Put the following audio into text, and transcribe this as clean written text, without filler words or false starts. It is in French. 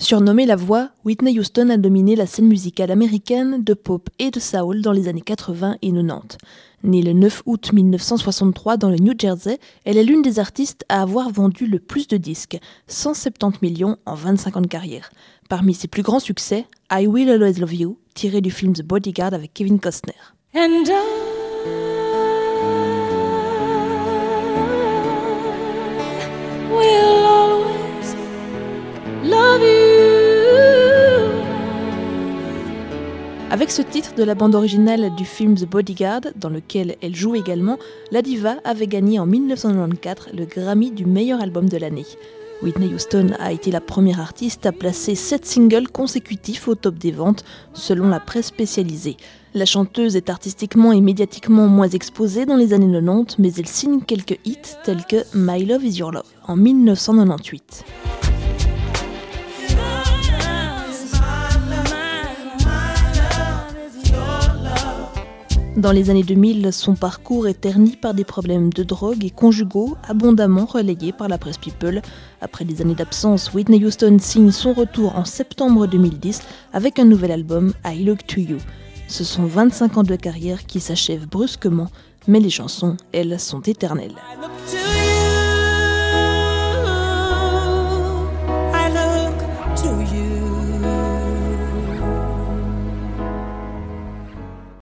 Surnommée la voix, Whitney Houston a dominé la scène musicale américaine de pop et de soul dans les années 80 et 90. Née le 9 août 1963 dans le New Jersey, elle est l'une des artistes à avoir vendu le plus de disques, 170 millions en 25 ans de carrière. Parmi ses plus grands succès, I Will Always Love You, tiré du film The Bodyguard avec Kevin Costner. And Avec ce titre de la bande originale du film The Bodyguard, dans lequel elle joue également, la diva avait gagné en 1994 le Grammy du meilleur album de l'année. Whitney Houston a été la première artiste à placer 7 singles consécutifs au top des ventes, selon la presse spécialisée. La chanteuse est artistiquement et médiatiquement moins exposée dans les années 90, mais elle signe quelques hits tels que My Love Is Your Love en 1998. Dans les années 2000, son parcours est terni par des problèmes de drogue et conjugaux abondamment relayés par la presse People. Après des années d'absence, Whitney Houston signe son retour en septembre 2010 avec un nouvel album, I Look To You. Ce sont 25 ans de carrière qui s'achèvent brusquement, mais les chansons, elles, sont éternelles. I look to you.